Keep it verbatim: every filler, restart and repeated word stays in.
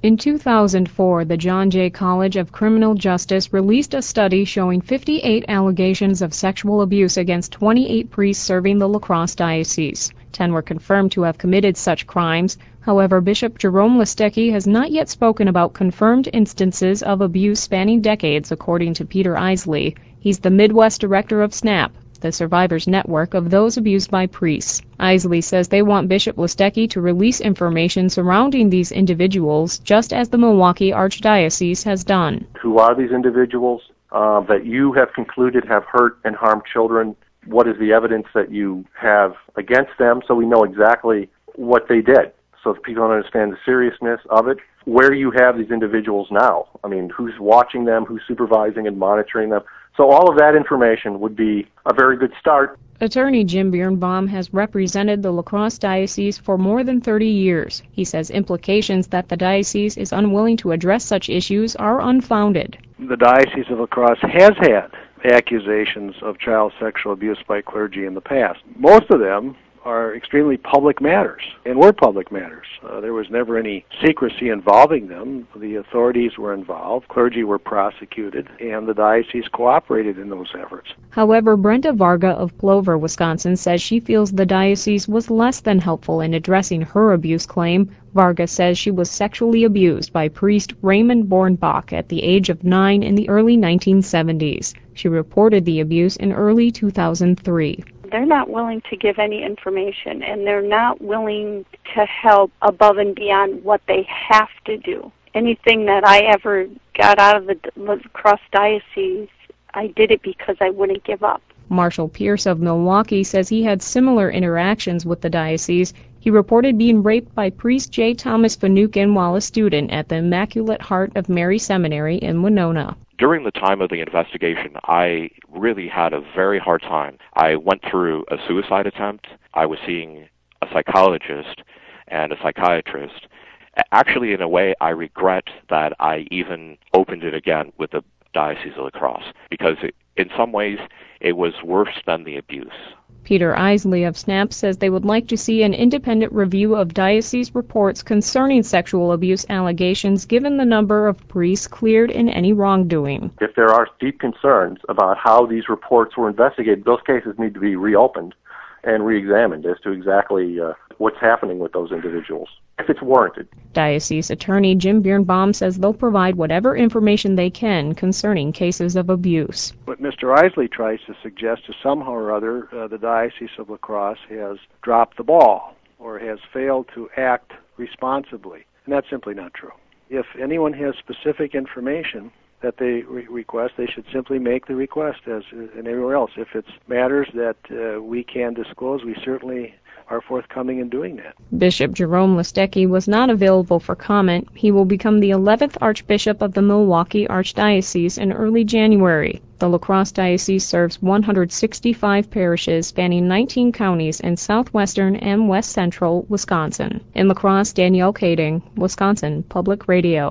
In two thousand four, the John Jay College of Criminal Justice released a study showing fifty-eight allegations of sexual abuse against twenty-eight priests serving the La Crosse Diocese. Ten were confirmed to have committed such crimes. However, Bishop Jerome Listecki has not yet spoken about confirmed instances of abuse spanning decades, according to Peter Isley. He's the Midwest director of SNAP, the survivors network of those abused by priests. Isley says they want Bishop Listecki to release information surrounding these individuals, just as the Milwaukee Archdiocese has done. Who are these individuals uh, that you have concluded have hurt and harmed children? What is the evidence that you have against them, so we know exactly what they did, so that people understand the seriousness of it? Where you have these individuals now? I mean, who's watching them, who's supervising and monitoring them? So all of that information would be a very good start. Attorney Jim Birnbaum has represented the La Crosse Diocese for more than thirty years. He says implications that the diocese is unwilling to address such issues are unfounded. The Diocese of La Crosse has had accusations of child sexual abuse by clergy in the past. Most of them are extremely public matters, and were public matters. Uh, there was never any secrecy involving them. The authorities were involved, clergy were prosecuted, and the diocese cooperated in those efforts. However, Brenda Varga of Plover, Wisconsin, says she feels the diocese was less than helpful in addressing her abuse claim. Varga says she was sexually abused by priest Raymond Bornbach at the age of nine in the early nineteen seventies. She reported the abuse in early two thousand three. They're not willing to give any information, and they're not willing to help above and beyond what they have to do. Anything that I ever got out of the La Crosse Diocese, I did it because I wouldn't give up. Marshall Pierce of Milwaukee says he had similar interactions with the diocese. He reported being raped by priest J. Thomas Finucane while a student at the Immaculate Heart of Mary Seminary in Winona. During the time of the investigation, I really had a very hard time. I went through a suicide attempt. I was seeing a psychologist and a psychiatrist. Actually, in a way, I regret that I even opened it again with the Diocese of La Crosse, because it, in some ways, it was worse than the abuse. Peter Isley of SNAP says they would like to see an independent review of diocese reports concerning sexual abuse allegations, given the number of priests cleared in any wrongdoing. If there are deep concerns about how these reports were investigated, those cases need to be reopened and re-examined as to exactly uh, what's happening with those individuals, if it's warranted. Diocese Attorney Jim Birnbaum says they'll provide whatever information they can concerning cases of abuse. What Mister Isley tries to suggest is somehow or other uh, the Diocese of La Crosse has dropped the ball or has failed to act responsibly, and that's simply not true. If anyone has specific information that they re- request, they should simply make the request as uh, and everywhere else. If it's matters that uh, we can disclose, we certainly are forthcoming in doing that. Bishop Jerome Listecki was not available for comment. He will become the eleventh Archbishop of the Milwaukee Archdiocese in early January. The La Crosse Diocese serves one hundred sixty-five parishes spanning nineteen counties in southwestern and west central Wisconsin. In La Crosse, Danielle Kading, Wisconsin Public Radio.